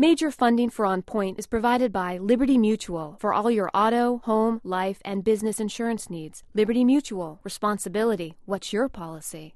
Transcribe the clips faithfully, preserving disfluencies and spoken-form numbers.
Major funding for On Point is provided by Liberty Mutual for all your auto, home, life, and business insurance needs. Liberty Mutual. Responsibility. What's your policy?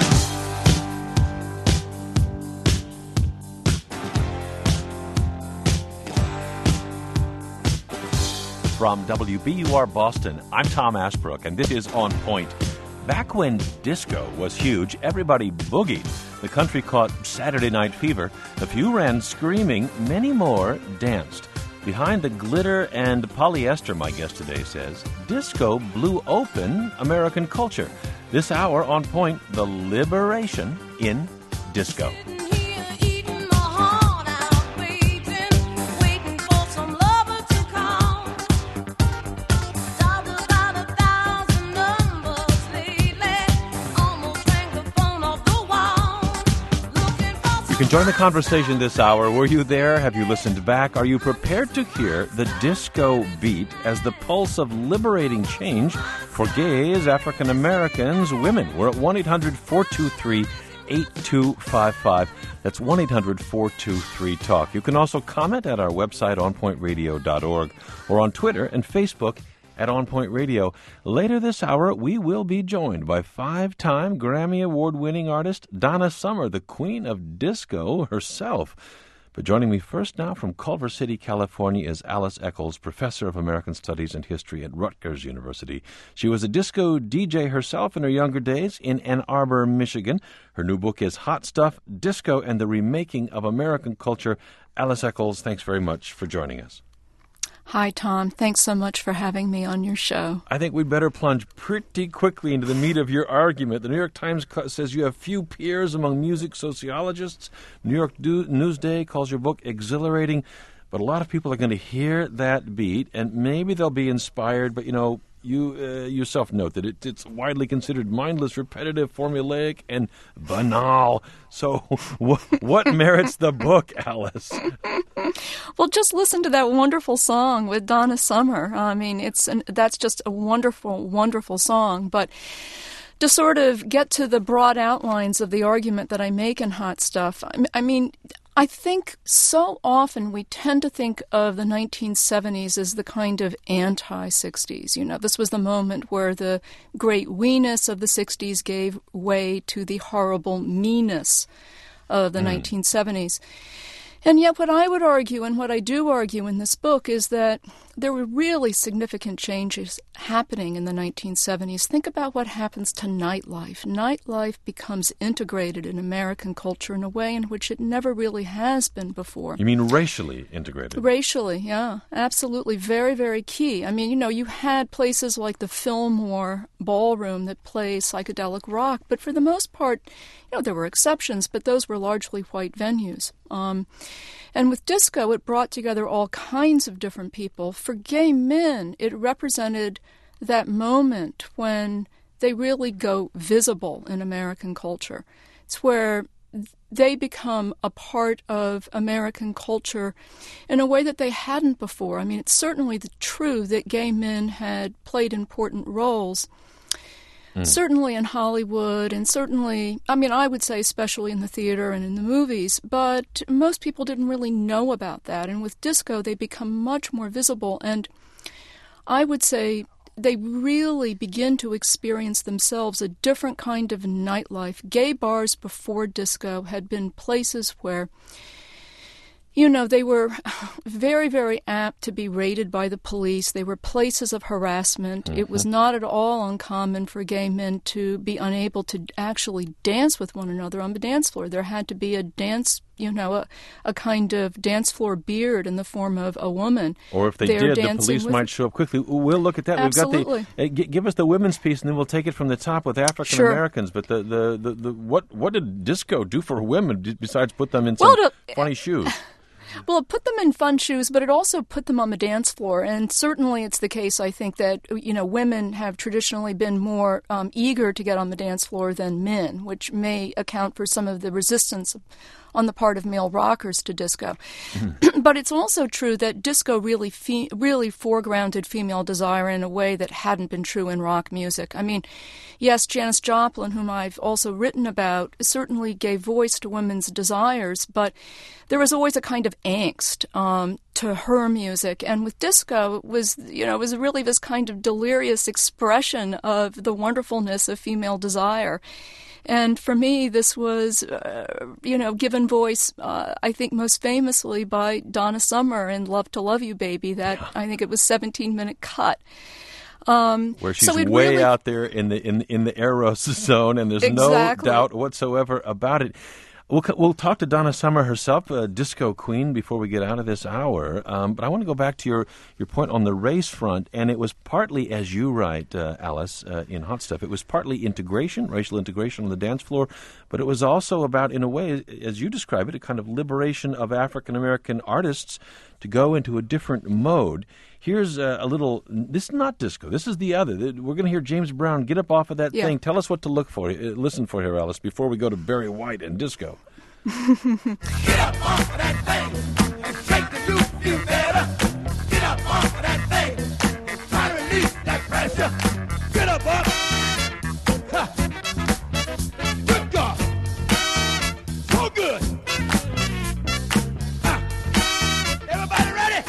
From W B U R Boston, I'm Tom Ashbrook, and this is On Point. Back when disco was huge, everybody boogied. The country caught Saturday Night Fever. A few ran screaming, many more danced. Behind the glitter and polyester, my guest today says, disco blew open American culture. This hour, On Point, the liberation in disco. You can join the conversation this hour. Were you there? Have you listened back? Are you prepared to hear the disco beat as the pulse of liberating change for gays, African Americans, women? We're at one eight hundred four two three eight two five five. That's one eight hundred four two three talk. You can also comment at our website, on point radio dot org, or on Twitter and Facebook at On Point Radio. Later this hour, we will be joined by five-time Grammy Award-winning artist Donna Summer, the queen of disco herself. But joining me first now from Culver City, California, is Alice Eccles, professor of American Studies and History at Rutgers University. She was a disco D J herself in her younger days in Ann Arbor, Michigan. Her new book is Hot Stuff, Disco and the Remaking of American Culture. Alice Eccles, thanks very much for joining us. Hi, Tom. Thanks so much for having me on your show. I think we'd better plunge pretty quickly into the meat of your argument. The New York Times says you have few peers among music sociologists. New York Newsday calls your book exhilarating. But a lot of people are going to hear that beat, and maybe they'll be inspired. But, you know, you uh, yourself note that it, it's widely considered mindless, repetitive, formulaic, and banal. So wh- what merits the book, Alice? Well, just listen to that wonderful song with Donna Summer. I mean, it's an, that's just a wonderful, wonderful song. But to sort of get to the broad outlines of the argument that I make in Hot Stuff, I, I mean, I think so often we tend to think of the nineteen seventies as the kind of anti-sixties. You know, this was the moment where the great weeness of the sixties gave way to the horrible meanness of the mm. nineteen seventies. And yet what I would argue, and what I do argue in this book, is that there were really significant changes happening in the nineteen seventies. Think about what happens to nightlife. Nightlife becomes integrated in American culture in a way in which it never really has been before. You mean racially integrated? Racially, yeah. Absolutely. Very, very key. I mean, you know, you had places like the Fillmore Ballroom that play psychedelic rock, but for the most part, you know, there were exceptions, but those were largely white venues. Um, and with disco, it brought together all kinds of different people. For gay men, it represented that moment when they really go visible in American culture. It's where they become a part of American culture in a way that they hadn't before. I mean, it's certainly true that gay men had played important roles, Mm. certainly in Hollywood, and certainly, I mean, I would say especially in the theater and in the movies, but most people didn't really know about that. And with disco, they become much more visible, and I would say they really begin to experience themselves a different kind of nightlife. Gay bars before disco had been places where, you know, they were very, very apt to be raided by the police. They were places of harassment. Mm-hmm. It was not at all uncommon for gay men to be unable to actually dance with one another on the dance floor. There had to be a dance, you know, a, a kind of dance floor beard in the form of a woman. Or if they did, the police with... might show up quickly. We'll look at that. Absolutely. We've got the, uh, g- give us the women's piece, and then we'll take it from the top with African Americans. Sure. But the, the, the, the what what did disco do for women besides put them in some well, to... funny shoes? Well, it put them in fun shoes, but it also put them on the dance floor. And certainly it's the case, I think, that, you know, women have traditionally been more um, eager to get on the dance floor than men, which may account for some of the resistance on the part of male rockers to disco. Mm-hmm. But it's also true that disco really fe- really foregrounded female desire in a way that hadn't been true in rock music. I mean, yes, Janis Joplin, whom I've also written about, certainly gave voice to women's desires, but there was always a kind of angst um, to her music. And with disco, it was, you know, it was really this kind of delirious expression of the wonderfulness of female desire. And for me, this was, uh, you know, given voice, uh, I think most famously by Donna Summer in Love to Love You, Baby, that yeah. I think it was seventeen-minute cut. Um, Where she's so way really, out there in the in, in the Eros zone, and there's exactly. no doubt whatsoever about it. We'll, we'll talk to Donna Summer herself, a disco queen, before we get out of this hour. Um, but I want to go back to your, your point on the race front, and it was partly, as you write, uh, Alice, uh, in Hot Stuff, it was partly integration, racial integration on the dance floor, but it was also about, in a way, as you describe it, a kind of liberation of African-American artists to go into a different mode. Here's a, a little, this is not disco, this is the other. We're going to hear James Brown get up off of that yeah. thing. Tell us what to look for, uh, listen for here, Alice, before we go to Barry White and disco. Get up off of that thing and shake the roof, feel better. Get up off of that thing and try to release that pressure. Get up off. Ha. Good God. So good. Ha. Everybody ready?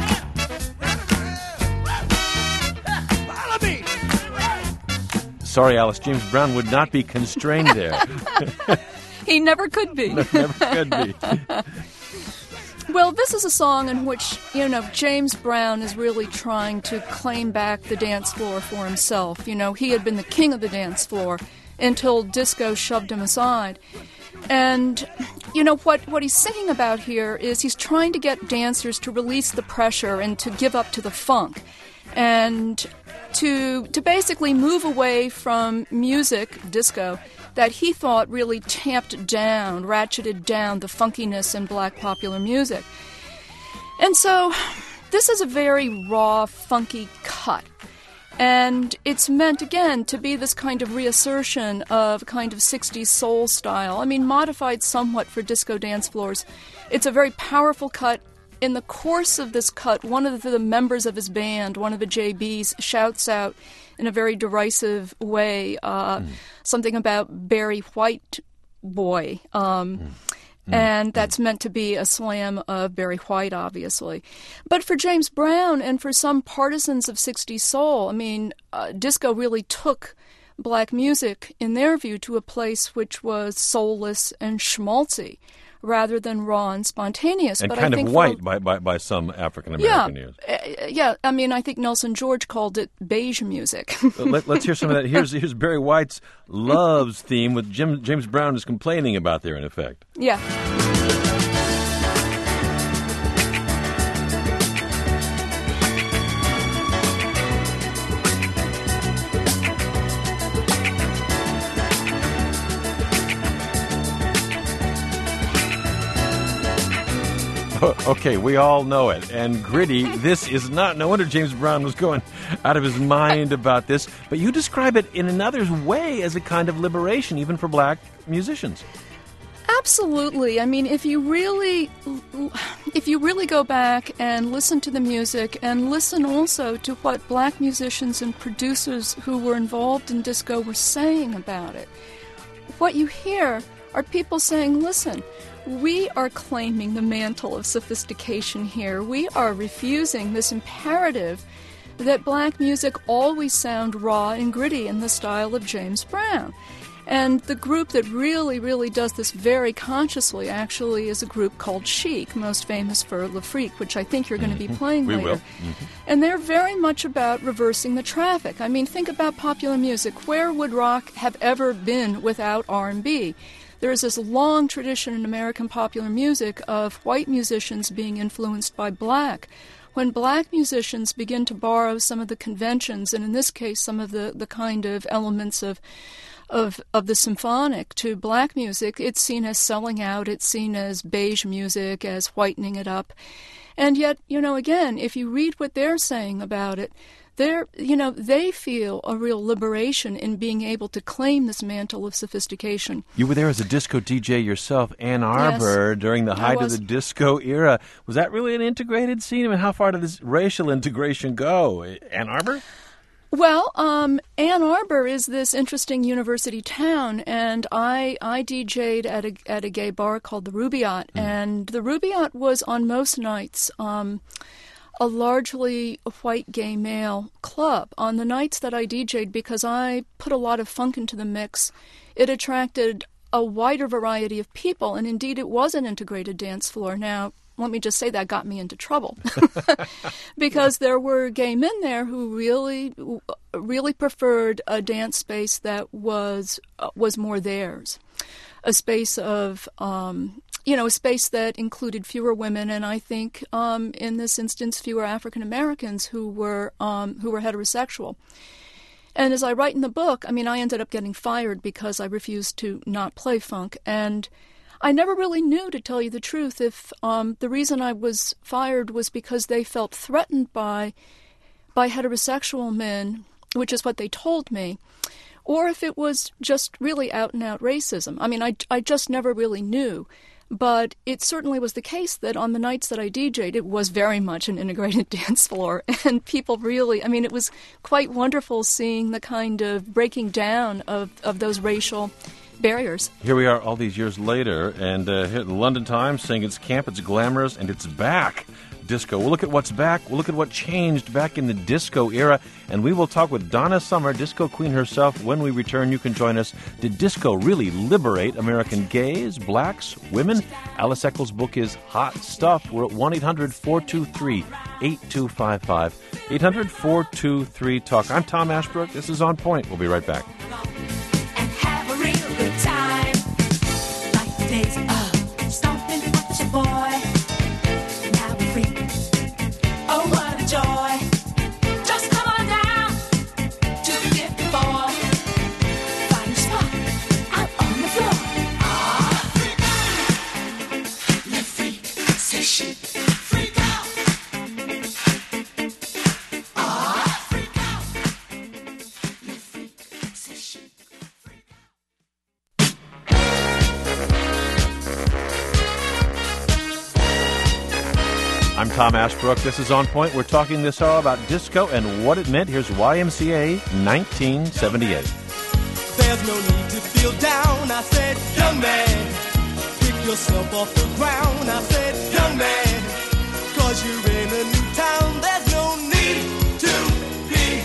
Follow me. Sorry, Alice, James Brown would not be constrained there. He never could be. No, never could be. Well, this is a song in which, you know, James Brown is really trying to claim back the dance floor for himself. You know, he had been the king of the dance floor until disco shoved him aside. And, you know, what, what he's singing about here is he's trying to get dancers to release the pressure and to give up to the funk. And to to basically move away from music, disco, that he thought really tamped down, ratcheted down the funkiness in black popular music. And so this is a very raw, funky cut. And it's meant, again, to be this kind of reassertion of kind of sixties soul style. I mean, modified somewhat for disco dance floors. It's a very powerful cut. In the course of this cut, one of the members of his band, one of the J Bs, shouts out in a very derisive way uh, mm. something about Barry White boy. Um, mm. Mm. And that's mm. meant to be a slam of Barry White, obviously. But for James Brown and for some partisans of sixties soul, I mean, uh, disco really took black music, in their view, to a place which was soulless and schmaltzy, rather than raw and spontaneous. And but kind I think of white for, by, by, by some African-American yeah, ears. Uh, yeah, I mean, I think Nelson George called it beige music. Let, let's hear some of that. Here's, here's Barry White's Loves theme, with Jim, James Brown is complaining about there, in effect. Yeah. Okay, we all know it. And gritty, this is not, no wonder James Brown was going out of his mind about this. But you describe it in another way as a kind of liberation, even for black musicians. Absolutely. I mean, if you really, if you really go back and listen to the music and listen also to what black musicians and producers who were involved in disco were saying about it, what you hear are people saying, listen, we are claiming the mantle of sophistication here. We are refusing this imperative that black music always sound raw and gritty in the style of James Brown. And the group that really, really does this very consciously actually is a group called Chic, most famous for Le Freak, which I think you're going to be playing we later. Will. Mm-hmm. And they're very much about reversing the traffic. I mean, think about popular music. Where would rock have ever been without R and B? There is this long tradition in American popular music of white musicians being influenced by black. When black musicians begin to borrow some of the conventions, and in this case some of the, the kind of elements of Of, of the symphonic to black music, it's seen as selling out, it's seen as beige music, as whitening it up. And yet, you know, again, if you read what they're saying about it, they're, you know, they feel a real liberation in being able to claim this mantle of sophistication. You were there as a disco D J yourself, Ann Arbor, yes, during the height of the disco era. Was that really an integrated scene? I mean, how far did this racial integration go? Ann Arbor? Well, um, Ann Arbor is this interesting university town, and I I D J'd at a at a gay bar called the Rubaiyat, mm. and the Rubaiyat was on most nights um, a largely white gay male club. On the nights that I D J'd, because I put a lot of funk into the mix, it attracted a wider variety of people, and indeed it was an integrated dance floor. Now, let me just say that got me into trouble because there were gay men there who really, really preferred a dance space that was uh, was more theirs, a space of, um, you know, a space that included fewer women, and I think um, in this instance fewer African Americans who were um, who were heterosexual. And as I write in the book, I mean, I ended up getting fired because I refused to not play funk, and I never really knew, to tell you the truth, if um, the reason I was fired was because they felt threatened by by heterosexual men, which is what they told me, or if it was just really out-and-out racism. I mean, I, I just never really knew. But it certainly was the case that on the nights that I D J'd, it was very much an integrated dance floor. And people really, I mean, it was quite wonderful seeing the kind of breaking down of, of those racial barriers. Here we are all these years later, and uh, here at the London Times saying it's camp, it's glamorous, and it's back. Disco. We'll look at what's back. We'll look at what changed back in the disco era, and we will talk with Donna Summer, disco queen herself. When we return, you can join us. Did disco really liberate American gays, blacks, women? Alice Eccles' book is Hot Stuff. We're at one eight hundred four two three eight two five five. eight hundred four two three talk. I'm Tom Ashbrook. This is On Point. We'll be right back. And have a real good time. Like the days of stomping at your boy. Oh, what a joy. Just come on down to the gift floor. Find your spot out on the floor. Ah, freak out. Let freak session. Freak out. Ah, freak out. Let freak session. Freak I'm Tom Ashbrook. This is On Point. We're talking this hour about disco and what it meant. Here's Y M C A nineteen seventy-eight. There's no need to feel down, I said, young man. Pick yourself off the ground, I said, young man. Cause you're in a new town, there's no need to be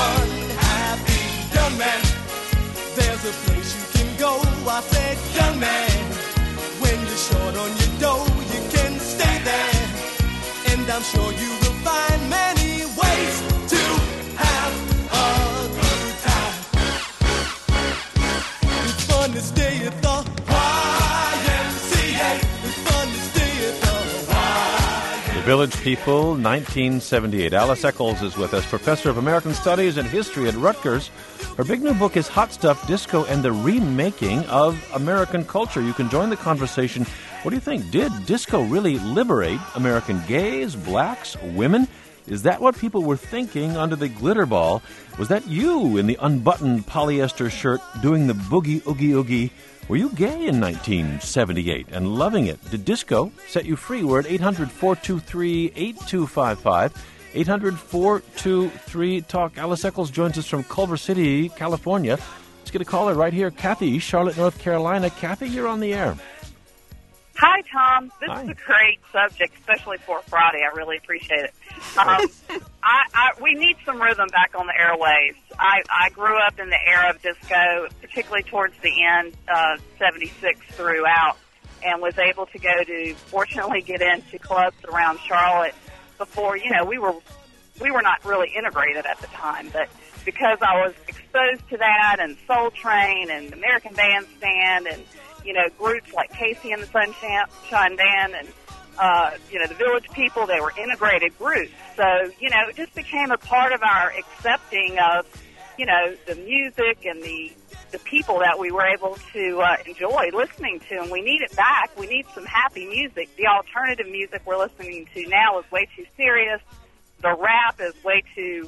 unhappy, young man. There's a place you can go, I said, young man. When you're short on your dough, you can stay there. And I'm sure you will find many ways to have a good time. It's fun to stay at the Y M C A. It's fun to stay at the Y M C A. The Village People, nineteen seventy-eight. Alice Eccles is with us, professor of American Studies and History at Rutgers. Her big new book is Hot Stuff, Disco and the Remaking of American Culture. You can join the conversation. What do you think? Did disco really liberate American gays, blacks, women? Is that what people were thinking under the glitter ball? Was that you in the unbuttoned polyester shirt doing the boogie oogie oogie? Were you gay in nineteen seventy-eight and loving it? Did disco set you free? We're at eight hundred four two three eight two five five. eight hundred four two three talk. Alice Eccles joins us from Culver City, California. Let's get a caller right here. Kathy, Charlotte, North Carolina. Kathy, you're on the air. Hi, Tom. This Hi. is a great subject, especially for Friday. I really appreciate it. Um, I, I, we need some rhythm back on the airwaves. I, I grew up in the era of disco, particularly towards the end, uh, seventy-six throughout, and was able to go to, fortunately, get into clubs around Charlotte before, you know, we were we were not really integrated at the time, but because I was exposed to that and Soul Train and American Bandstand and you know, groups like Casey and the Sunshine Band and, uh, you know, the Village People, they were integrated groups. So, you know, it just became a part of our accepting of, you know, the music and the the people that we were able to uh, enjoy listening to. And we need it back. We need some happy music. The alternative music we're listening to now is way too serious. The rap is way too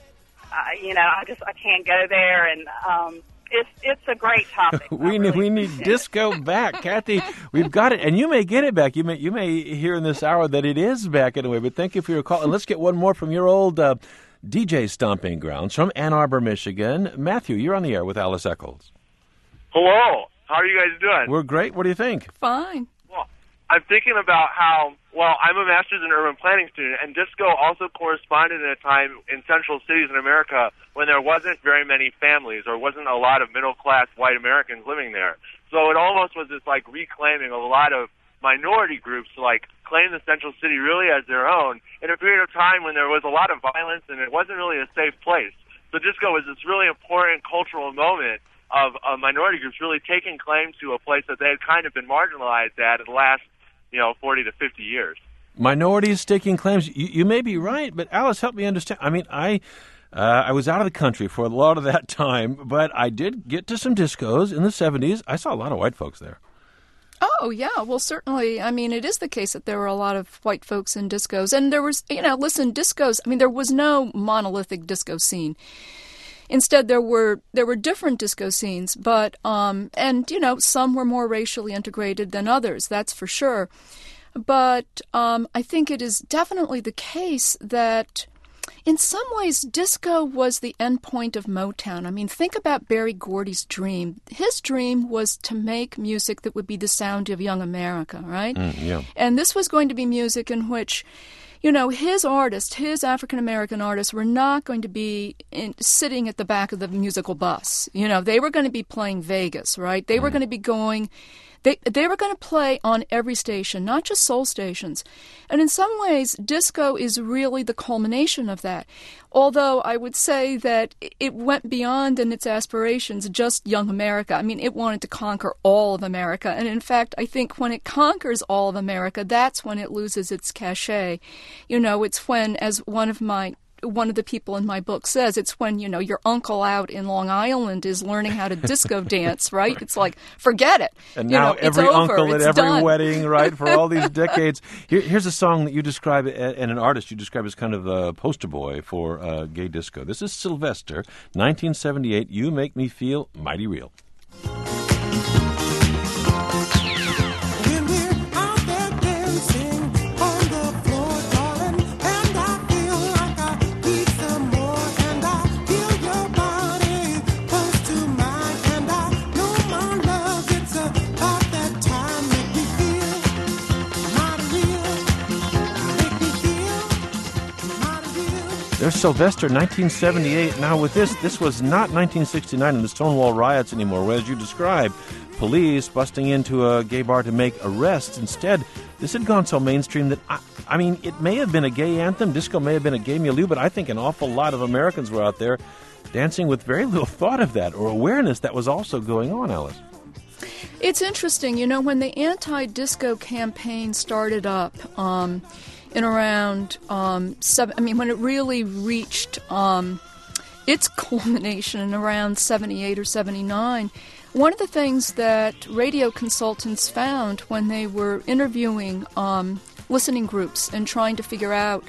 I, you know, I just I can't go there, and um, it's it's a great topic. we I need really we need disco back, Kathy. We've got it, and you may get it back. You may you may hear in this hour that it is back in a way. But thank you for your call, and let's get one more from your old uh, D J stomping grounds from Ann Arbor, Michigan. Matthew, you're on the air with Alice Eccles. Hello. How are you guys doing? We're great. What do you think? Fine. Well, I'm thinking about how, well, I'm a master's in urban planning student, and disco also corresponded in a time in central cities in America when there wasn't very many families or wasn't a lot of middle-class white Americans living there. So it almost was this, like, reclaiming of a lot of minority groups to, like, claim the central city really as their own in a period of time when there was a lot of violence and it wasn't really a safe place. So disco was this really important cultural moment of uh, minority groups really taking claim to a place that they had kind of been marginalized at in the last, you know, forty to fifty years. Minorities staking claims. You, you may be right, but Alice, help me understand. I mean, I uh, I was out of the country for a lot of that time, but I did get to some discos in the seventies. I saw a lot of white folks there. Oh, yeah. Well, certainly. I mean, it is the case that there were a lot of white folks in discos. And there was, you know, listen, discos, I mean, there was no monolithic disco scene. Instead, there were there were different disco scenes, but um, and you know some were more racially integrated than others. That's for sure. But um, I think it is definitely the case that, in some ways, disco was the end point of Motown. I mean, think about Berry Gordy's dream. His dream was to make music that would be the sound of young America, right? Mm, yeah. And this was going to be music in which, you know, his artists, his African-American artists were not going to be in, sitting at the back of the musical bus. You know, they were going to be playing Vegas, right? They mm. were going to be going... They they were going to play on every station, not just soul stations. And in some ways, disco is really the culmination of that. Although I would say that it went beyond in its aspirations just young America. I mean, it wanted to conquer all of America. And in fact, I think when it conquers all of America, that's when it loses its cachet. You know, it's when, as one of my one of the people in my book says, it's when, you know, your uncle out in Long Island is learning how to disco dance, right? It's like, forget it. And you now know, every it's uncle over. at It's every done. wedding, right, for all these decades. Here, here's a song that you describe, and an artist you describe as kind of a poster boy for uh, gay disco. This is Sylvester, nineteen seventy-eight, You Make Me Feel Mighty Real. When we're out there dancing on the floor, darling, and I feel like I need some more, and I feel your body close to mine, and I know my love, it's about that time. Make me feel mighty real, make me feel mighty real. There's Sylvester, nineteen seventy-eight. Now, with this, this was not nineteen sixty-nine and the Stonewall riots anymore, where, as you described, police busting into a gay bar to make arrests. Instead, this had gone so mainstream that, I, I mean, it may have been a gay anthem, disco may have been a gay milieu, but I think an awful lot of Americans were out there dancing with very little thought of that or awareness that was also going on, Alice. It's interesting, you know, when the anti-disco campaign started up um, in around, um, seven, I mean, when it really reached um, its culmination in around seventy-eight or seventy-nine, one of the things that radio consultants found when they were interviewing um, listening groups and trying to figure out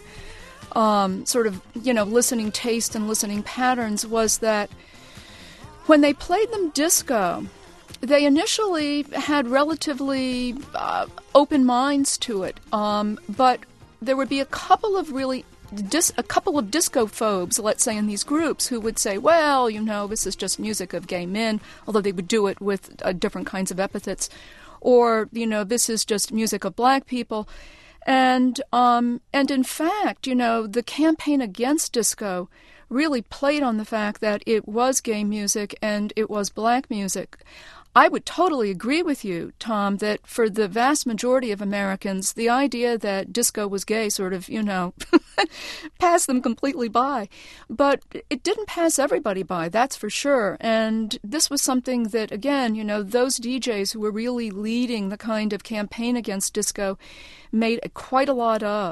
um, sort of, you know, listening taste and listening patterns was that when they played them disco, they initially had relatively uh, open minds to it, um, but there would be a couple of really Dis- a couple of disco phobes, let's say, in these groups who would say, well, you know, this is just music of gay men, although they would do it with uh, different kinds of epithets, or, you know, this is just music of black people. And, um, and in fact, you know, the campaign against disco really played on the fact that it was gay music and it was black music. I would totally agree with you, Tom, that for the vast majority of Americans, the idea that disco was gay sort of, you know, passed them completely by. But it didn't pass everybody by, that's for sure. And this was something that, again, you know, those D Js who were really leading the kind of campaign against disco made quite a lot of.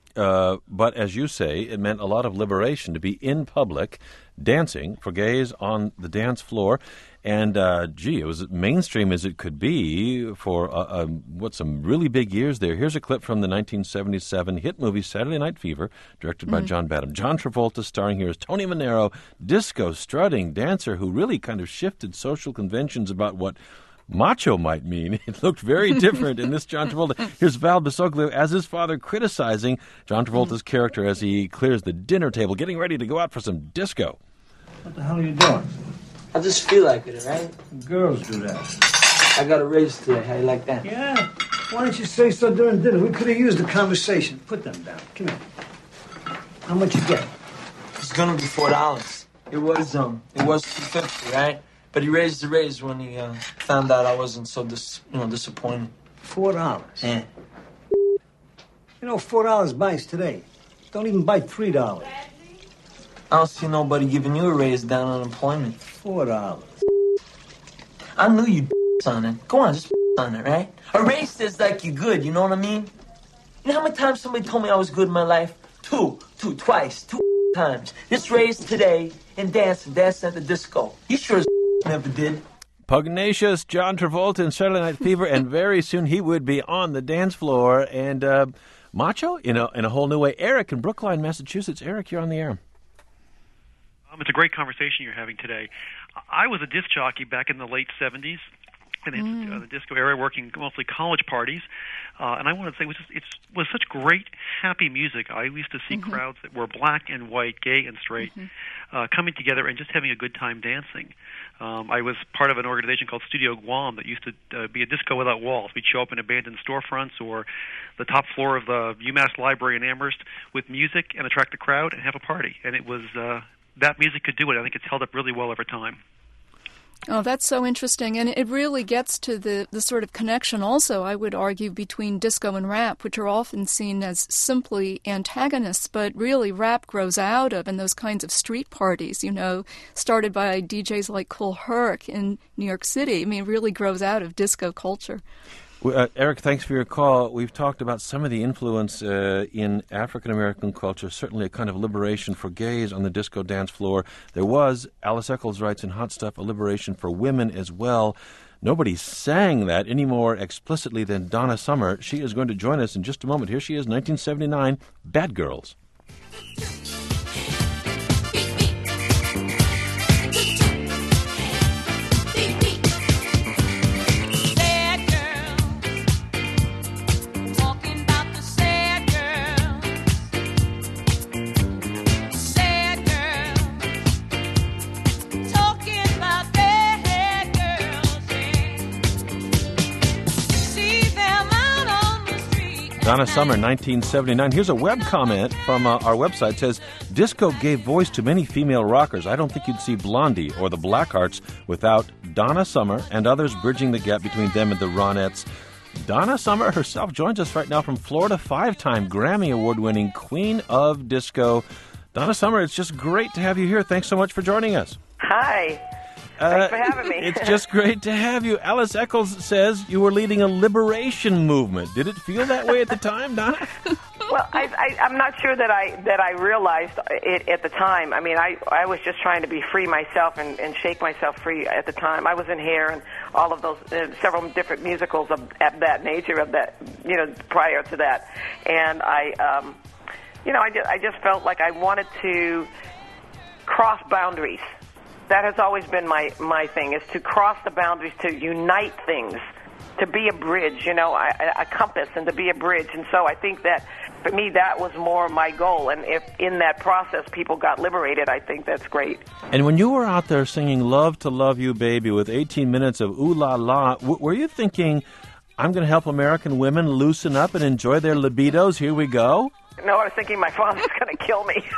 Uh, but as you say, it meant a lot of liberation to be in public, dancing for gays on the dance floor. And, uh, gee, it was as mainstream as it could be for, uh, uh, what, some really big years there. Here's a clip from the nineteen seventy-seven hit movie Saturday Night Fever, directed by Mm. John Badham. John Travolta starring here as Tony Manero, disco strutting dancer who really kind of shifted social conventions about what macho might mean. It looked very different in this John Travolta. Here's Val Bisoglio as his father criticizing John Travolta's character as he clears the dinner table, getting ready to go out for some disco. What the hell are you doing? I just feel like it, all right? Girls do that. I got a raise today. How you like that? Yeah. Why didn't you say so during dinner? We could have used the conversation. Put them down. Come here. How much you get? It's gonna be four dollars. It was um, it was two fifty, right? But he raised the raise when he uh, found out I wasn't so dis, you know, disappointed. Four dollars. Yeah. You know, four dollars buys today. Don't even buy three dollars. I don't see nobody giving you a raise down on unemployment. Four dollars. I knew you'd on it. Go on, just on it, right? A raise says like you're good. You know what I mean? You know how many times somebody told me I was good in my life? Two, two, twice, two times. This raise today and dancing, dancing at the disco. You sure as never did. Pugnacious John Travolta in Saturday Night Fever, and very soon he would be on the dance floor. And uh, macho in a, in a whole new way. Eric in Brookline, Massachusetts. Eric, you're on the air. Um, it's a great conversation you're having today. I was a disc jockey back in the late seventies, in the, Mm. uh, the disco era, working mostly college parties. Uh, and I wanted to say it was, just, it was such great, happy music. I used to see Mm-hmm. crowds that were black and white, gay and straight, Mm-hmm. uh, coming together and just having a good time dancing. Um, I was part of an organization called Studio Guam that used to uh, be a disco without walls. We'd show up in abandoned storefronts or the top floor of the UMass Library in Amherst with music and attract the crowd and have a party. And it was... Uh, that music could do it. I think it's held up really well over time. Oh, that's so interesting. And it really gets to the, the sort of connection also, I would argue, between disco and rap, which are often seen as simply antagonists, but really rap grows out of, and those kinds of street parties, you know, started by D Js like Kool Herc in New York City. I mean, it really grows out of disco culture. Uh, Eric, thanks for your call. We've talked about some of the influence uh, in African-American culture, certainly a kind of liberation for gays on the disco dance floor. There was, Alice Eccles writes in Hot Stuff, a liberation for women as well. Nobody sang that any more explicitly than Donna Summer. She is going to join us in just a moment. Here she is, nineteen seventy-nine, Bad Girls. Donna Summer, nineteen seventy-nine. Here's a web comment from uh, our website. It says, disco gave voice to many female rockers. I don't think you'd see Blondie or the Blackhearts without Donna Summer and others bridging the gap between them and the Ronettes. Donna Summer herself joins us right now from Florida, five-time Grammy Award-winning Queen of Disco. Donna Summer, it's just great to have you here. Thanks so much for joining us. Hi. Uh, Thanks for having me. It's just great to have you. Alice Eccles says you were leading a liberation movement. Did it feel that way at the time, Donna? Well, I, I, I'm not sure that I that I realized it at the time. I mean, I, I was just trying to be free myself and, and shake myself free at the time. I was in Hair and all of those, uh, several different musicals of at that nature of that, you know, prior to that. And I, um, you know, I just, I just felt like I wanted to cross boundaries. That has always been my, my thing, is to cross the boundaries, to unite things, to be a bridge, you know, a, a compass, and to be a bridge. And so I think that, for me, that was more my goal. And if in that process people got liberated, I think that's great. And when you were out there singing Love to Love You, Baby, with eighteen minutes of ooh la la, w- were you thinking, I'm going to help American women loosen up and enjoy their libidos? Here we go? No, I was thinking my father's going to kill me.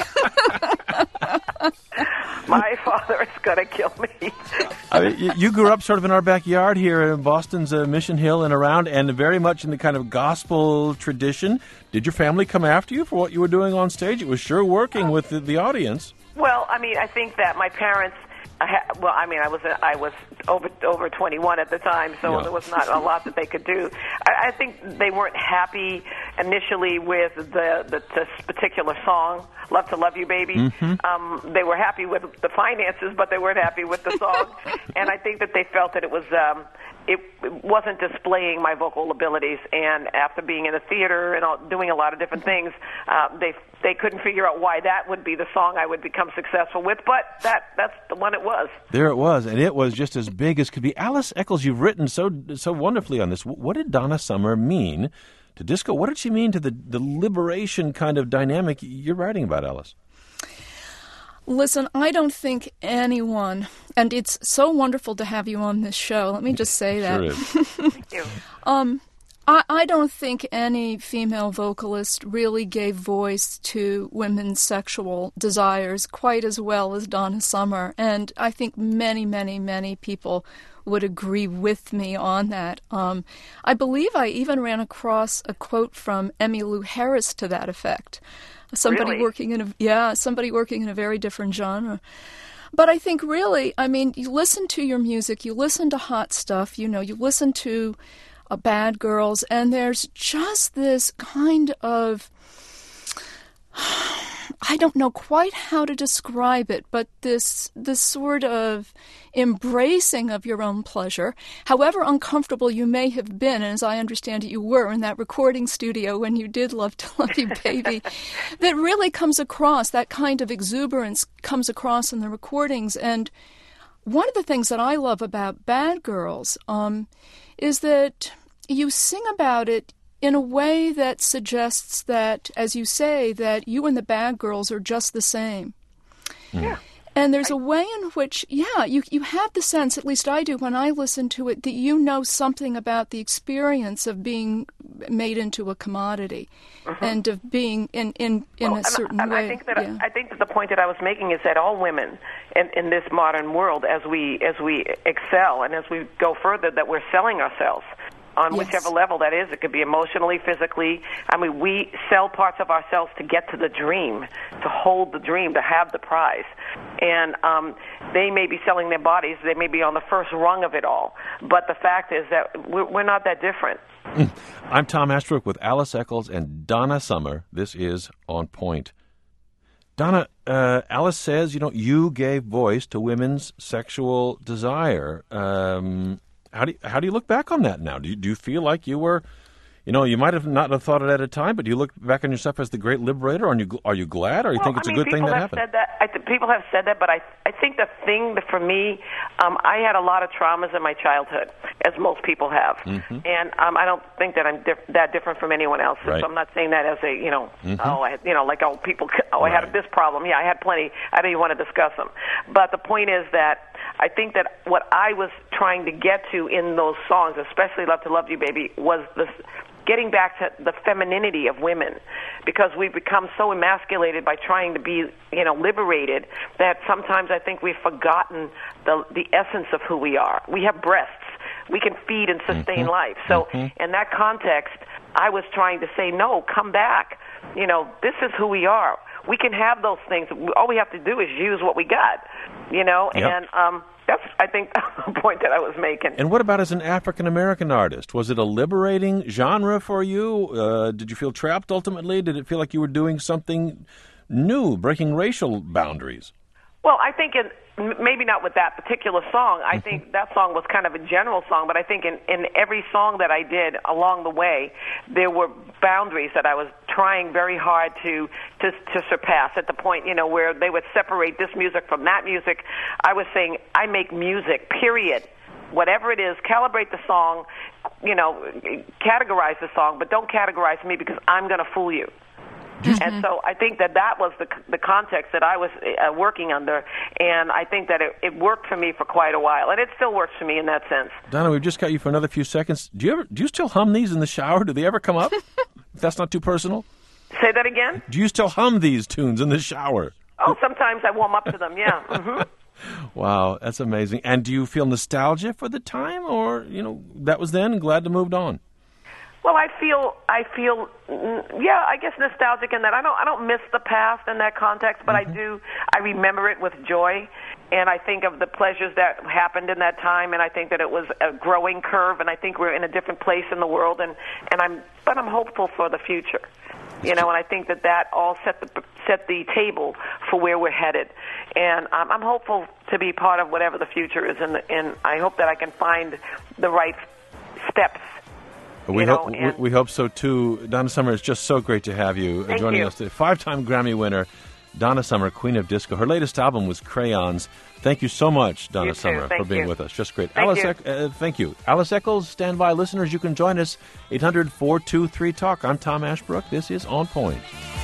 My father is going to kill me. I mean, you, you grew up sort of in our backyard here in Boston's uh, Mission Hill and around, and very much in the kind of gospel tradition. Did your family come after you for what you were doing on stage? It was sure working with the, the audience. Well, I mean, I think that my parents I ha- well, I mean, I was I was over over twenty-one at the time, so Yeah. there was not a lot that they could do. I, I think they weren't happy initially with the, the this particular song, "Love to Love You, Baby." Mm-hmm. Um, they were happy with the finances, but they weren't happy with the song. And I think that they felt that it was um, it, it wasn't displaying my vocal abilities. And after being in the theater and all, doing a lot of different things, uh, they they couldn't figure out why that would be the song I would become successful with. But that that's the one it was. There it was, and it was just as big as could be. Alice Eccles, you've written so so wonderfully on this. What did Donna Summer mean to disco? What did she mean to the, the liberation kind of dynamic you're writing about, Alice? Listen, I don't think anyone, and it's so wonderful to have you on this show. Let me just say that. Sure is. Thank you. Um, I, I don't think any female vocalist really gave voice to women's sexual desires quite as well as Donna Summer, and I think many, many, many people would agree with me on that. Um, I believe I even ran across a quote from Emmylou Harris to that effect. Somebody Really? working in a yeah, somebody working in a very different genre. But I think really, I mean, you listen to your music, you listen to hot stuff, you know, you listen to uh, Bad Girls, and there's just this kind of, I don't know quite how to describe it, but this this sort of embracing of your own pleasure, however uncomfortable you may have been, and as I understand it, you were in that recording studio when you did Love to Love You, Baby, that really comes across, that kind of exuberance comes across in the recordings. And one of the things that I love about Bad Girls um, is that you sing about it in a way that suggests that, as you say, that you and the Bad Girls are just the same. Yeah. And there's a way in which, yeah, you you have the sense, at least I do when I listen to it, that you know something about the experience of being made into a commodity Mm-hmm. and of being in, in, in Well, a and- certain and way. I think that yeah. I think that the point that I was making is that all women in, in this modern world, as we as we excel and as we go further, that we're selling ourselves on Yes. whichever level that is. It could be emotionally, physically. I mean, we sell parts of ourselves to get to the dream, to hold the dream, to have the prize. And um, they may be selling their bodies. They may be on the first rung of it all. But the fact is that we're, we're not that different. I'm Tom Ashbrook with Alice Eccles and Donna Summer. This is On Point. Donna, uh, Alice says, you know, you gave voice to women's sexual desire. Um, how do you, how do you look back on that now? Do you, do you feel like you were, you know, you might have not have thought it at a time, but do you look back on yourself as the great liberator? Are you are you glad, or you Well, think it's I a mean, good thing people that have happened? Said that. I th- people have said that, but I I think the thing that for me, um, I had a lot of traumas in my childhood, as most people have, Mhm. and um, I don't think that I'm diff- that different from anyone else. Right. So I'm not saying that as a you know Mhm. oh I had, you know like oh people oh I Right. had this problem. Yeah, I had plenty. I don't even want to discuss them. But the point is that I think that what I was trying to get to in those songs, especially "Love to Love You, Baby," was this. Getting back to the femininity of women, because we've become so emasculated by trying to be, you know, liberated that sometimes I think we've forgotten the the essence of who we are. We have breasts. We can feed and sustain Mhm. life. So Mhm. in that context, I was trying to say, no, come back. You know, this is who we are. We can have those things. All we have to do is use what we got, you know, Yep. and um, that's, I think, the point that I was making. And what about as an African-American artist? Was it a liberating genre for you? Uh, did you feel trapped ultimately? Did it feel like you were doing something new, breaking racial boundaries? Well, I think in, m- maybe not with that particular song. I think that song was kind of a general song, but I think in, in every song that I did along the way, there were boundaries that I was trying very hard to, to, to surpass at the point, you know, where they would separate this music from that music. I was saying, I make music, period. Whatever it is, calibrate the song, you know, categorize the song, but don't categorize me because I'm going to fool you. And so I think that that was the the context that I was uh, working under, and I think that it, it worked for me for quite a while, and it still works for me in that sense. Donna, we've just got you for another few seconds. Do you ever do you still hum these in the shower? Do they ever come up? If that's not too personal. Say that again? Do you still hum these tunes in the shower? Oh, sometimes I warm up to them, yeah. hmm Wow, that's amazing. And do you feel nostalgia for the time, or, you know, that was then and glad to move on? Well, I feel, I feel, mm, yeah, I guess nostalgic in that I don't, I don't miss the past in that context, but Mm-hmm. I do, I remember it with joy, and I think of the pleasures that happened in that time, and I think that it was a growing curve, and I think we're in a different place in the world, and, and I'm but I'm hopeful for the future. You know, and I think that that all set the set the table for where we're headed, and um, I'm hopeful to be part of whatever the future is, and and I hope that I can find the right steps. We you hope know, we, and- we hope so too. Donna Summer, it's just so great to have you uh, Thank joining you. us today. Five-time Grammy winner, Donna Summer, Queen of Disco. Her latest album was Crayons. Thank you so much, Donna You too. Summer, Thank for being you. with us. Just great. Thank Alice, you. Eck- uh, thank you. Alice Eccles, stand by. Listeners, you can join us. eight hundred, four two three, talk. I'm Tom Ashbrook. This is On Point.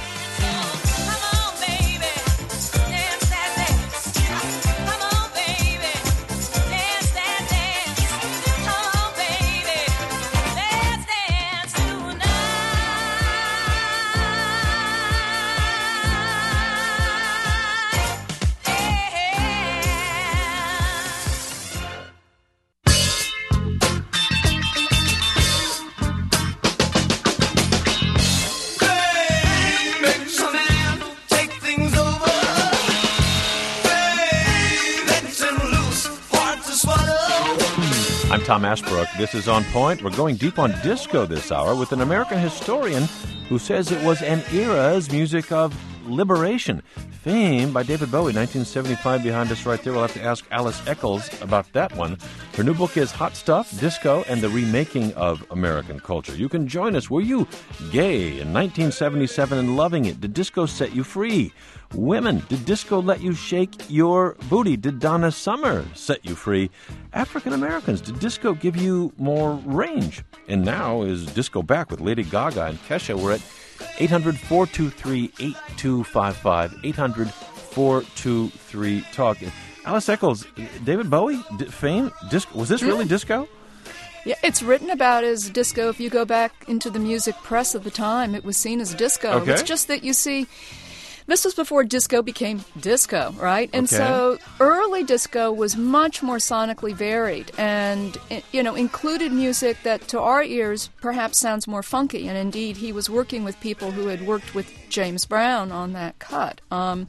I'm Tom Ashbrook. This is On Point. We're going deep on disco this hour with an American historian who says it was an era's music of liberation. Fame by David Bowie, nineteen seventy-five, behind us right there. We'll have to ask Alice Eccles about that one. Her new book is Hot Stuff, Disco, and the Remaking of American Culture. You can join us. Were you gay in nineteen seventy-seven and loving it? Did disco set you free? Women, did disco let you shake your booty? Did Donna Summer set you free? African Americans, did disco give you more range? And now is disco back with Lady Gaga and Kesha. We're at eight hundred, four two three, eight two five five, eight hundred, four two three, talk. Alice Eccles, David Bowie, d- fame, disco. Was this really Mm. disco? Yeah, it's written about as disco. If you go back into the music press of the time, it was seen as disco. Okay. It's just that you see, this was before disco became disco, right? And Okay. so early disco was much more sonically varied and, you know, included music that to our ears perhaps sounds more funky. And indeed, he was working with people who had worked with James Brown on that cut. Um,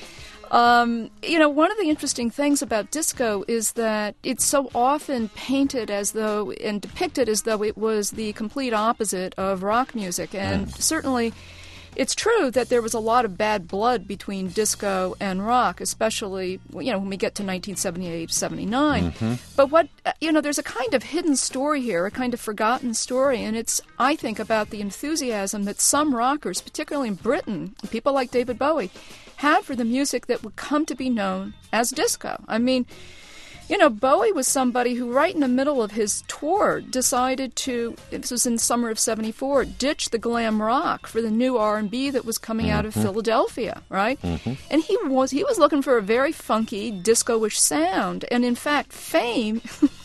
Um, you know, one of the interesting things about disco is that it's so often painted as though and depicted as though it was the complete opposite of rock music. And certainly it's true that there was a lot of bad blood between disco and rock, especially, you know, when we get to nineteen seventy-eight, seventy-nine. Mhm. But what, you know, there's a kind of hidden story here, a kind of forgotten story, and it's, I think, about the enthusiasm that some rockers, particularly in Britain, people like David Bowie, had for the music that would come to be known as disco. I mean, you know, Bowie was somebody who right in the middle of his tour decided to, this was in summer of seventy-four, ditch the glam rock for the new R and B that was coming out of Mhm. Philadelphia, right? Mhm. And he was he was looking for a very funky, disco-ish sound. And in fact, Fame,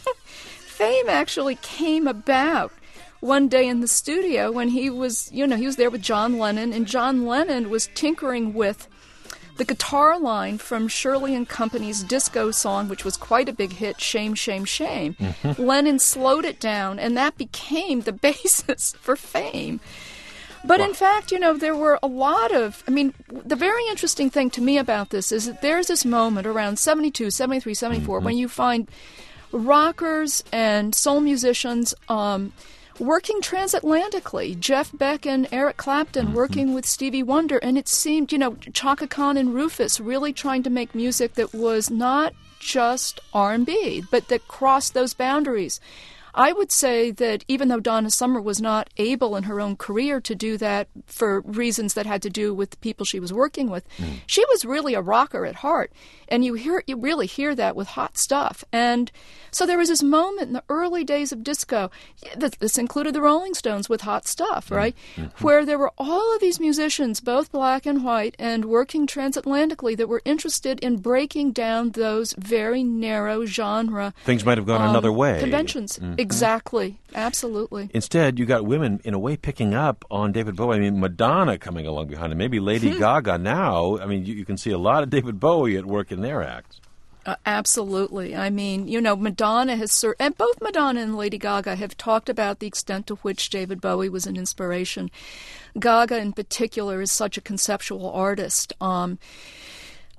Fame actually came about one day in the studio when he was, you know, he was there with John Lennon, and John Lennon was tinkering with the guitar line from Shirley and Company's disco song, which was quite a big hit, Shame, Shame, Shame. Mhm. Lennon slowed it down, and that became the basis for Fame. But in fact, you know, there were a lot of, I mean, the very interesting thing to me about this is that there's this moment around seventy-two, seventy-three, seventy-four, when you find rockers and soul musicians um, working transatlantically. Jeff Beck and Eric Clapton working with Stevie Wonder, and it seemed, you know, Chaka Khan and Rufus really trying to make music that was not just R and B, but that crossed those boundaries. I would say that even though Donna Summer was not able in her own career to do that for reasons that had to do with the people she was working with, Mm. she was really a rocker at heart. And you hear you really hear that with Hot Stuff. And so there was this moment in the early days of disco, this, this included the Rolling Stones with Hot Stuff, right? Mhm. Where there were all of these musicians, both black and white, and working transatlantically that were interested in breaking down those very narrow genre Things might have gone um, another way. conventions. Mhm. Exactly. Absolutely. Instead, you got women, in a way, picking up on David Bowie. I mean, Madonna coming along behind him, maybe Lady Hmm. Gaga now. I mean, you, you can see a lot of David Bowie at work in their acts. Uh, absolutely. I mean, you know, Madonna has, cer- and both Madonna and Lady Gaga have talked about the extent to which David Bowie was an inspiration. Gaga, in particular, is such a conceptual artist. Um,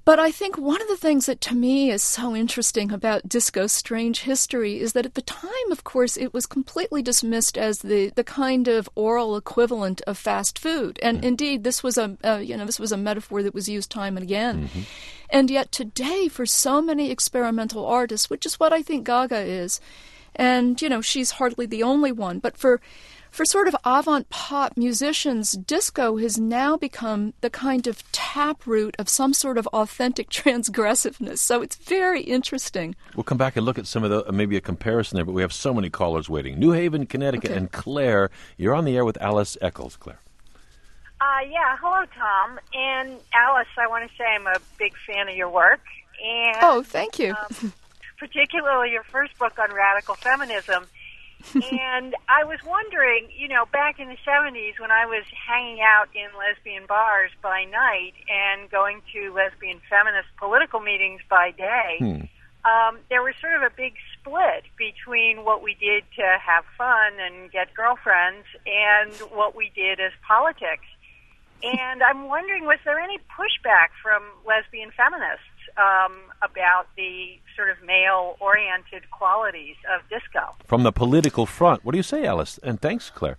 But I think one of the things that to me is so interesting about disco's strange history is that at the time, of course, it was completely dismissed as the, the kind of oral equivalent of fast food. And mm. indeed, this was a uh, you know this was a metaphor that was used time and again. Mm-hmm. And yet today, for so many experimental artists, which is what I think Gaga is, and you know she's hardly the only one, but for For sort of avant-pop musicians, disco has now become the kind of taproot of some sort of authentic transgressiveness. So it's very interesting. We'll come back and look at some of the, uh, maybe a comparison there, but we have so many callers waiting. New Haven, Connecticut, Okay. and Claire. You're on the air with Alice Eccles. Claire. Uh, yeah, hello, Tom. And Alice, I want to say I'm a big fan of your work. And Oh, thank you. um, particularly your first book on radical feminism. And I was wondering, you know, back in the seventies when I was hanging out in lesbian bars by night and going to lesbian feminist political meetings by day, Hmm. um, there was sort of a big split between what we did to have fun and get girlfriends and what we did as politics. And I'm wondering, was there any pushback from lesbian feminists um, about the sort of male-oriented qualities of disco? From the political front. What do you say, Alice? And thanks, Claire.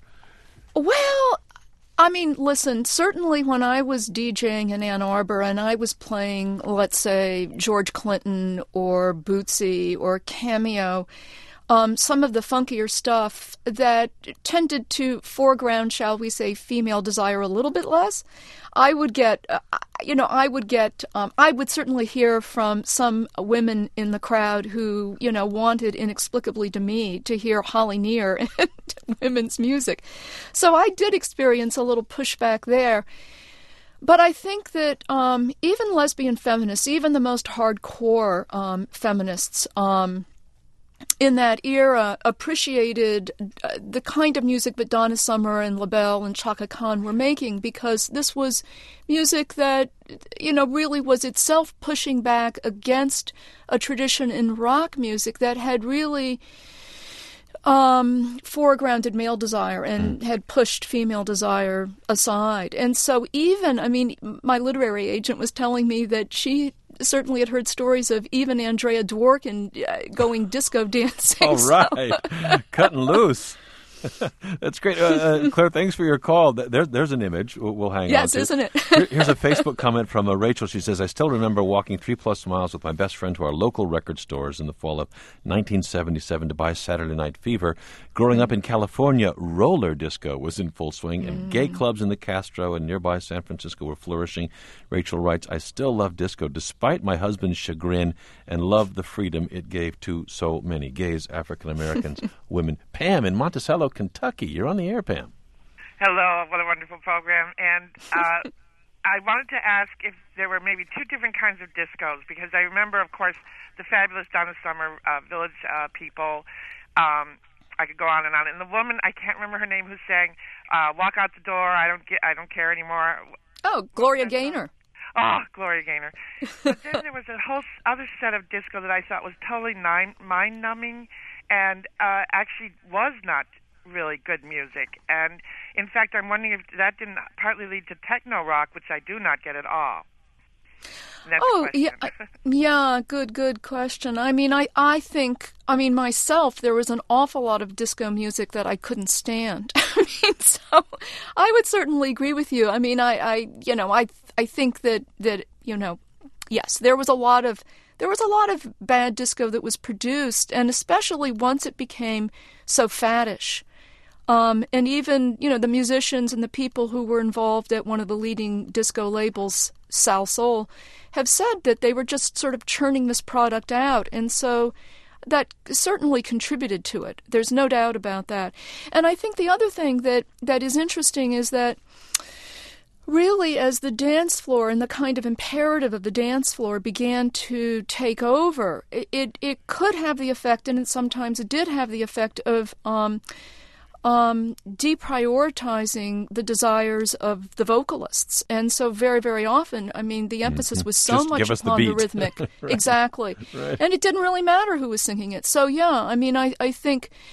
Well, I mean, listen, certainly when I was DJing in Ann Arbor and I was playing, let's say, George Clinton or Bootsy or Cameo, um, some of the funkier stuff that tended to foreground, shall we say, female desire a little bit less, I would get, uh, you know, I would get, um, I would certainly hear from some women in the crowd who, you know, wanted inexplicably to me to hear Holly Near and women's music. So I did experience a little pushback there. But I think that um, even lesbian feminists, even the most hardcore um, feminists, um, in that era appreciated uh, the kind of music that Donna Summer and LaBelle and Chaka Khan were making, because this was music that, you know, really was itself pushing back against a tradition in rock music that had really um, foregrounded male desire and had pushed female desire aside. And so even, I mean, my literary agent was telling me that she certainly had heard stories of even Andrea Dworkin uh, going disco dancing. All right. Cutting loose. That's great. Uh, uh, Claire, thanks for your call. There, there's an image we'll, we'll hang yes, on to. isn't it? Here, here's a Facebook comment from uh, Rachel. She says, I still remember walking three-plus miles with my best friend to our local record stores in the fall of nineteen seventy-seven to buy Saturday Night Fever. Growing up in California, roller disco was in full swing, and mm. gay clubs in the Castro and nearby San Francisco were flourishing. Rachel writes, I still love disco despite my husband's chagrin and love the freedom it gave to so many gays, African Americans, women. Pam in Monticello, Kentucky. You're on the air, Pam. Hello, what a wonderful program. And uh, I wanted to ask if there were maybe two different kinds of discos, because I remember, of course, the fabulous Donna Summer uh, Village uh, people. Um, I could go on and on. And the woman, I can't remember her name, who sang uh, "Walk Out the Door." I don't get, I don't care anymore. Oh, Gloria Gaynor. Oh, Gloria Gaynor. But then there was a whole other set of disco that I thought was totally nine, mind-numbing, and uh, actually was not really good music. And in fact, I'm wondering if that didn't partly lead to techno rock, which I do not get at all. That's oh, yeah, yeah, good, good question. I mean, I, I think, I mean, myself, there was an awful lot of disco music that I couldn't stand. I mean, so I would certainly agree with you. I mean, I, I you know, I, I think that, that, you know, yes, there was a lot of, there was a lot of bad disco that was produced, and especially once it became so faddish. Um, and even, you know, the musicians and the people who were involved at one of the leading disco labels, Sal Soul, have said that they were just sort of churning this product out. And so that certainly contributed to it. There's no doubt about that. And I think the other thing that, that is interesting is that really, as the dance floor and the kind of imperative of the dance floor began to take over, it, it, it could have the effect, and it, sometimes it did have the effect of um, um, deprioritizing the desires of the vocalists. And so very, very often, I mean, the emphasis was so Just much give us upon the, the, beat. rhythmic. Right. Exactly. Right. And it didn't really matter who was singing it. So, yeah, I mean, I, I think...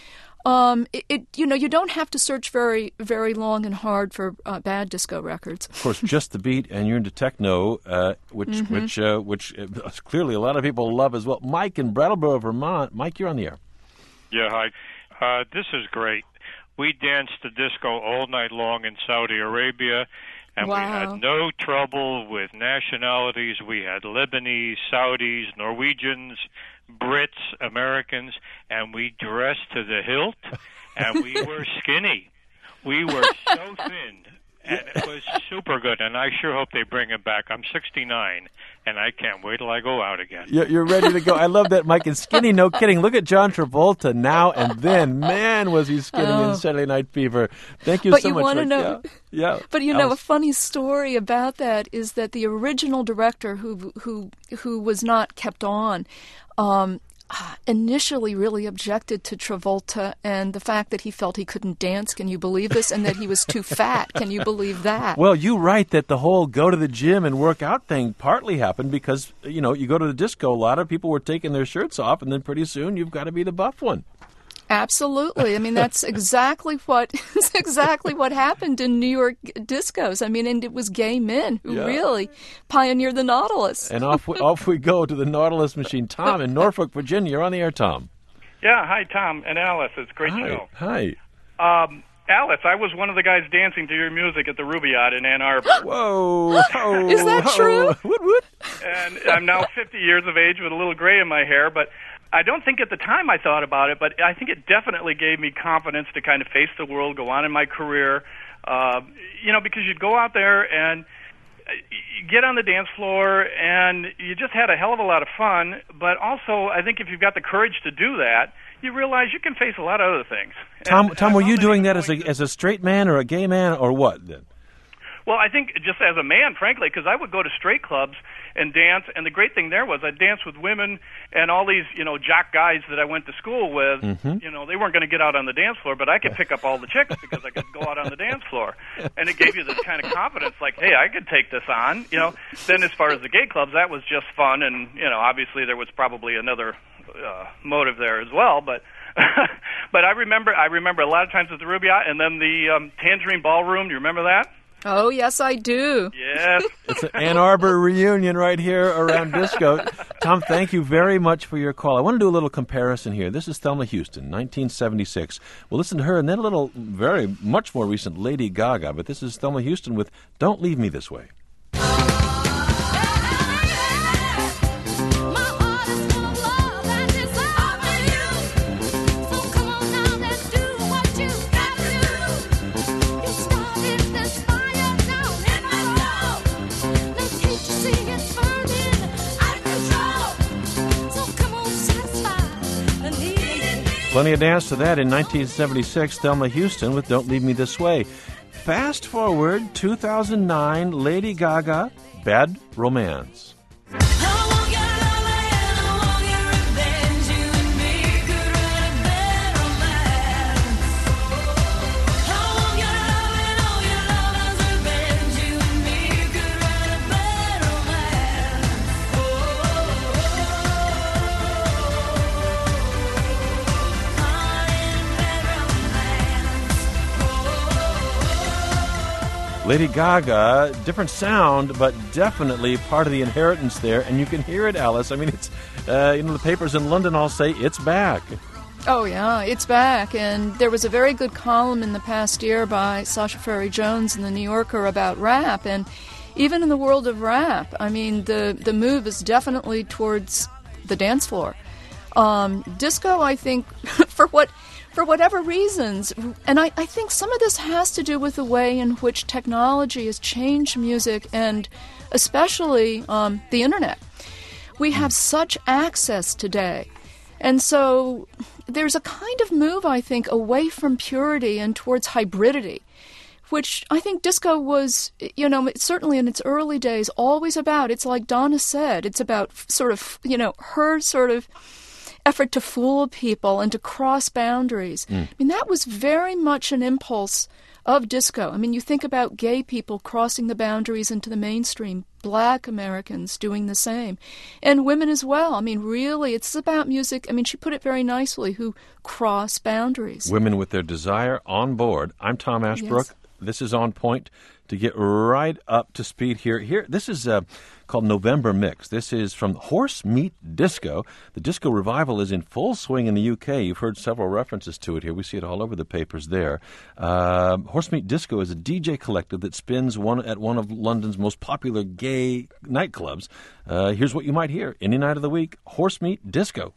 Um, it, it, you know, you don't have to search very, very long and hard for uh, bad disco records. Of course, just the beat, and you're into techno, uh, which Mhm. which uh, which uh, clearly a lot of people love as well. Mike in Brattleboro, Vermont. Mike, you're on the air. Yeah, hi. Uh, this is great. We danced the disco all night long in Saudi Arabia, and Wow. we had no trouble with nationalities. We had Lebanese, Saudis, Norwegians, Brits, Americans, and we dressed to the hilt, and we were skinny. We were so thin, and it was super good, and I sure hope they bring it back. I'm sixty-nine, and I can't wait till I go out again. You're, you're ready to go. I love that, Mike. And skinny, no kidding. Look at John Travolta now and then. Man, was he skinny Oh. in Saturday Night Fever. Thank you But so you much. wanna Mike. know- Yeah. yeah. But you know, a Alice. funny story about that is that the original director, who who who was not kept on, um, initially really objected to Travolta and the fact that he felt he couldn't dance. Can you believe this? And that he was too fat. Can you believe that? Well, you write that the whole go to the gym and work out thing partly happened because, you know, you go to the disco, a lot of people were taking their shirts off, and then pretty soon you've got to be the buff one. Absolutely. I mean, that's exactly what that's exactly what happened in New York discos. I mean, and it was gay men who Yeah. really pioneered the Nautilus. And off we, off we go to the Nautilus machine. Tom in Norfolk, Virginia. You're on the air, Tom. Yeah, hi, Tom and Alice. It's a great Hi. show. Hi. Um, Alice, I was one of the guys dancing to your music at the Rubaiyat in Ann Arbor. Whoa. Oh, Is that true? Woot, woot. And I'm now fifty years of age with a little gray in my hair, but I don't think at the time I thought about it, but I think it definitely gave me confidence to kind of face the world, go on in my career. Uh, you know, because you'd go out there and you get on the dance floor and you just had a hell of a lot of fun, but also I think if you've got the courage to do that, you realize you can face a lot of other things. Tom, Tom, were you doing that as a as a straight man or a gay man or what then? Well, I think just as a man, frankly, because I would go to straight clubs and dance, and the great thing there was I'd dance with women and all these, you know, jock guys that I went to school with. Mhm. You know, they weren't going to get out on the dance floor, but I could pick up all the chicks because I could go out on the dance floor, and it gave you this kind of confidence, like, hey, I could take this on. You know, then as far as the gay clubs, that was just fun, and you know, obviously there was probably another uh, motive there as well, but. But I remember, I remember a lot of times at the Rubaiyat, and then the um, Tangerine Ballroom. Do you remember that? Oh, yes, I do. Yes. It's an Ann Arbor reunion right here around disco. Tom, thank you very much for your call. I want to do a little comparison here. This is Thelma Houston, nineteen seventy-six. We'll listen to her, and then a little, very much more recent, Lady Gaga. But this is Thelma Houston with Don't Leave Me This Way. Plenty of dance to that in nineteen seventy-six, Thelma Houston with Don't Leave Me This Way. Fast forward, two thousand nine, Lady Gaga, Bad Romance. Lady Gaga, different sound, but definitely part of the inheritance there, and you can hear it, Alice. I mean, it's uh, you know, the papers in London all say it's back. Oh, yeah, it's back. And there was a very good column in the past year by Sasha Ferry Jones in The New Yorker about rap. And even in the world of rap, I mean, the, the move is definitely towards the dance floor. Um, disco, I think, for what... For whatever reasons, and I, I think some of this has to do with the way in which technology has changed music and especially um, the internet. We have such access today. And so there's a kind of move, I think, away from purity and towards hybridity, which I think disco was, you know, certainly in its early days, always about. It's like Donna said, it's about sort of, you know, her sort of effort to fool people and to cross boundaries. Mm. I mean, that was very much an impulse of disco. I mean, you think about gay people crossing the boundaries into the mainstream, black Americans doing the same, and women as well. I mean, really, it's about music. I mean, she put it very nicely, who cross boundaries. Women with their desire on board. I'm Tom Ashbrook. Yes. This is On Point. To get right up to speed here, here this is uh, called November Mix. This is from Horse Meat Disco. The disco revival is in full swing in the U K. You've heard several references to it here. We see it all over the papers there. Uh, Horse Meat Disco is a D J collective that spins one at one of London's most popular gay nightclubs. Uh, here's what you might hear any night of the week: Horse Meat Disco.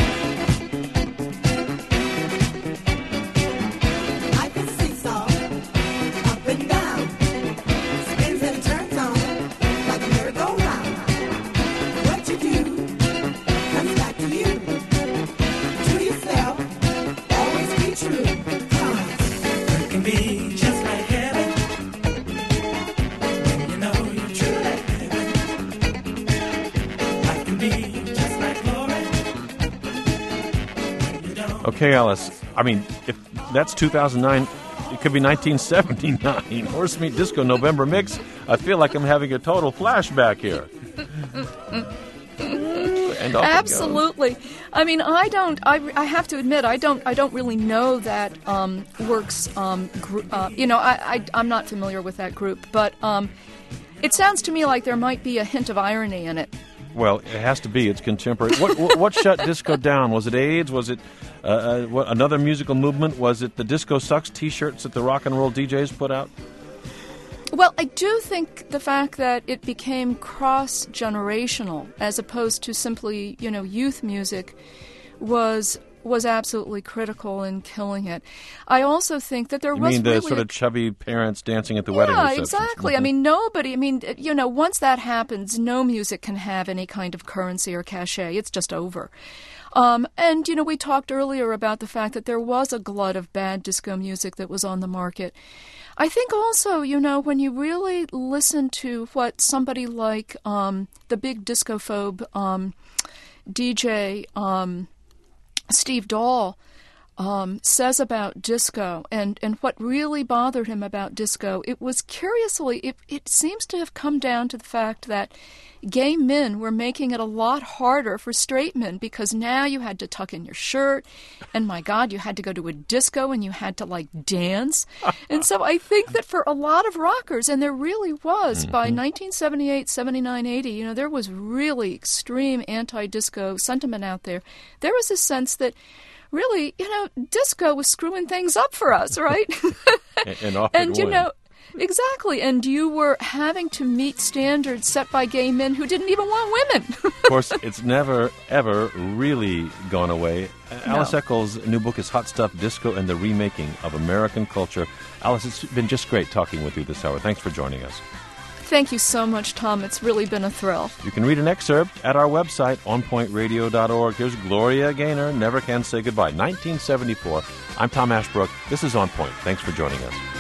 Okay, Alice, I mean, if that's two thousand nine, it could be nineteen seventy-nine. Horse Meat Disco November Mix. I feel like I'm having a total flashback here. And off it Absolutely. I mean, I don't. I, I have to admit, I don't. I don't really know that um, works. Um, gr- uh, you know, I, I I'm not familiar with that group, but um, it sounds to me like there might be a hint of irony in it. Well, it has to be. It's contemporary. What, what, what shut disco down? Was it AIDS? Was it uh, uh, what, another musical movement? Was it the Disco Sucks T-shirts that the rock and roll D Js put out? Well, I do think the fact that it became cross-generational as opposed to simply, you know, youth music was was absolutely critical in killing it. I also think that there you was mean the really sort a of chubby parents dancing at the wedding Yeah, receptions? exactly. I mean, nobody, I mean, you know, once that happens, no music can have any kind of currency or cachet. It's just over. Um, and, you know, we talked earlier about the fact that there was a glut of bad disco music that was on the market. I think also, you know, when you really listen to what somebody like um, the big discophobe um, D J um, Steve Dahl um, says about disco and, and what really bothered him about disco, it was curiously, it, it seems to have come down to the fact that gay men were making it a lot harder for straight men because now you had to tuck in your shirt and, my God, you had to go to a disco and you had to, like, dance. And so I think that for a lot of rockers, and there really was, mm-hmm. by nineteen seventy-eight, seventy-nine, eighty, you know, there was really extreme anti-disco sentiment out there. There was a sense that really, you know, disco was screwing things up for us, right? and, and off And, it you went. know, exactly. And you were having to meet standards set by gay men who didn't even want women. Of course, it's never, ever really gone away. No. Alice Eccles' new book is Hot Stuff, Disco and the Remaking of American Culture. Alice, it's been just great talking with you this hour. Thanks for joining us. Thank you so much, Tom. It's really been a thrill. You can read an excerpt at our website, on point radio dot org. Here's Gloria Gaynor, Never Can Say Goodbye, nineteen seventy-four. I'm Tom Ashbrook. This is On Point. Thanks for joining us.